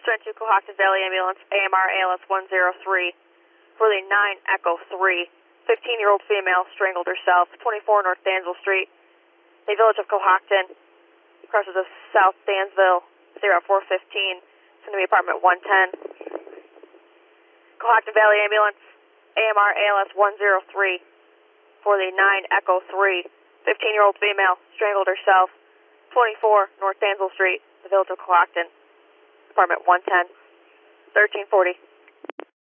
Send to Cohocton Valley Ambulance, AMR ALS 103 for the 9 Echo 3. 15-year-old female strangled herself, 24 North Dansville Street, the village of Cohocton, crosses of South Dansville, 0415, send to me apartment 110. Cohocton Valley Ambulance, AMR ALS 103 for the 9 Echo 3. 15-year-old female strangled herself, 24 North Dansville Street, the village of Cohocton, apartment 110, 1340.